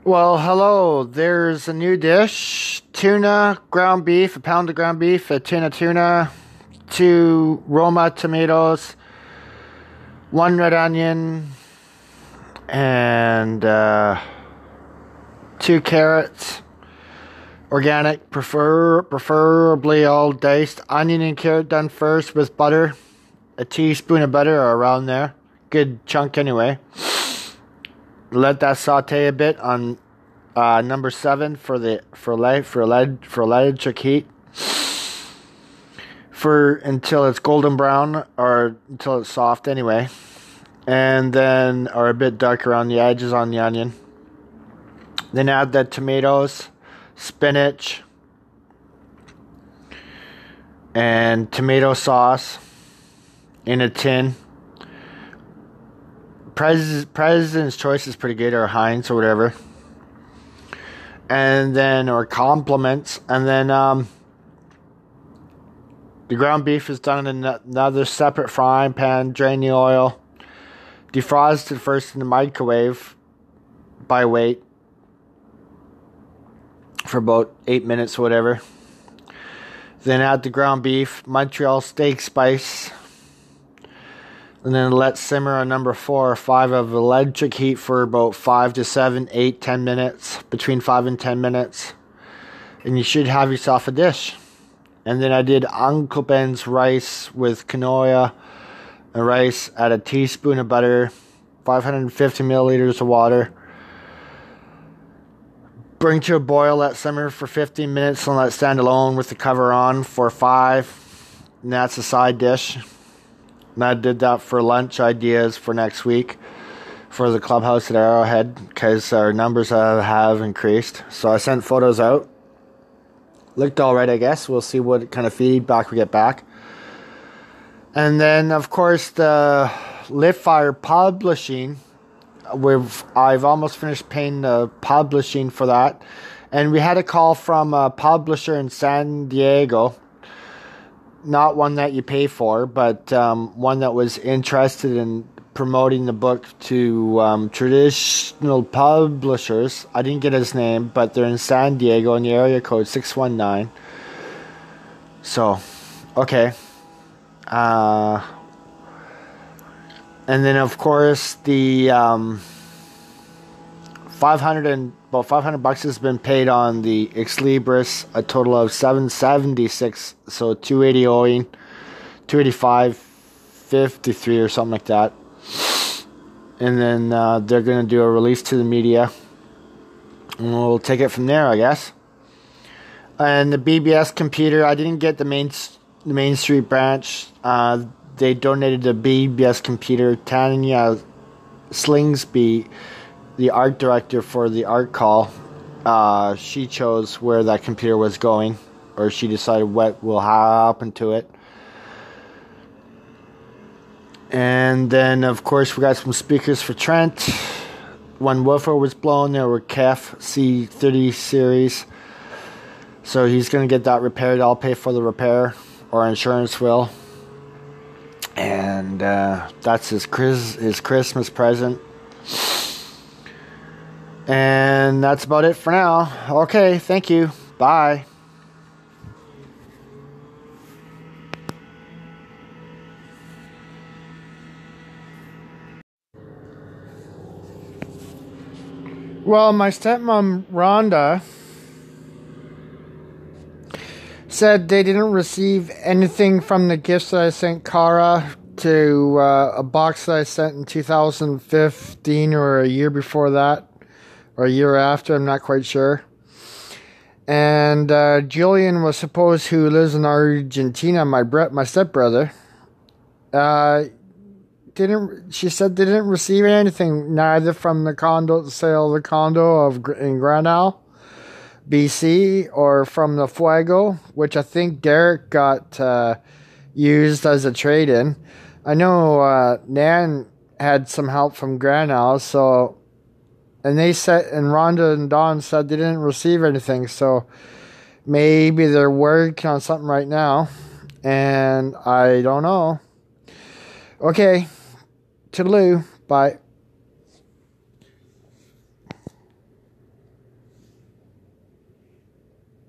Well, hello. There's a new dish: tuna, ground beef, a pound of ground beef, a tin of tuna, two Roma tomatoes, one red onion, and two carrots. Organic, preferably all diced. Onion and carrot done first with butter, a teaspoon of butter or around there. Good chunk anyway. Let that saute a bit on number 7 for electric heat for until it's golden brown or until it's soft anyway, and then or a bit dark around the edges on the onion. Then add the tomatoes, spinach, and tomato sauce in a tin. President's Choice is pretty good, or Heinz or whatever. And then, or Compliments. And then the ground beef is done in another separate frying pan. Drain the oil. Defrost it first in the microwave by weight for about 8 minutes or whatever. Then add the ground beef, Montreal steak spice. And then let simmer on number 4 or 5 of electric heat for about 5 to 7, 8, 10 minutes. Between 5 and 10 minutes. And you should have yourself a dish. And then I did Uncle Ben's rice with quinoa and rice. Add a teaspoon of butter. 550 milliliters of water. Bring to a boil, let simmer for 15 minutes and let it stand alone with the cover on for 5. And that's a side dish. And I did that for lunch ideas for next week for the clubhouse at Arrowhead because our numbers have increased. So I sent photos out. Looked all right, I guess. We'll see what kind of feedback we get back. And then, of course, the Litfire Publishing. I've almost finished paying the publishing for that. And we had a call from a publisher in San Diego. Not one that you pay for, but one that was interested in promoting the book to traditional publishers. I didn't get his name, but they're in San Diego in the area code 619. So, okay. And then, of course, the about $500 has been paid on the Ex Libris, a total of $776, so $280 owing, $285.53 or something like that. And then they're going to do a release to the media, and we'll take it from there, I guess. And the BBS computer, I didn't get the Main Street branch. They donated the BBS computer. Tanya Slingsby, the art director for the art call, she chose where that computer was going, or she decided what will happen to it. And then, of course, we got some speakers for Trent. When woofer was blown, there were KEF C30 series. So he's going to get that repaired. I'll pay for the repair, or insurance will. And that's his Christmas present. And that's about it for now. Okay, thank you. Bye. Well, my stepmom, Rhonda, said they didn't receive anything from the gifts that I sent Cara to a box that I sent in 2015 or a year before that. Or a year after, I'm not quite sure. And Julian was supposed, who lives in Argentina, my stepbrother, she said they didn't receive anything, neither from the sale of the condo in Granal, BC, or from the Fuego, which I think Derek got used as a trade-in. I know Nan had some help from Granal, so. And they said, and Rhonda and Dawn said they didn't receive anything, so maybe they're working on something right now, and I don't know. Okay, toodaloo, bye.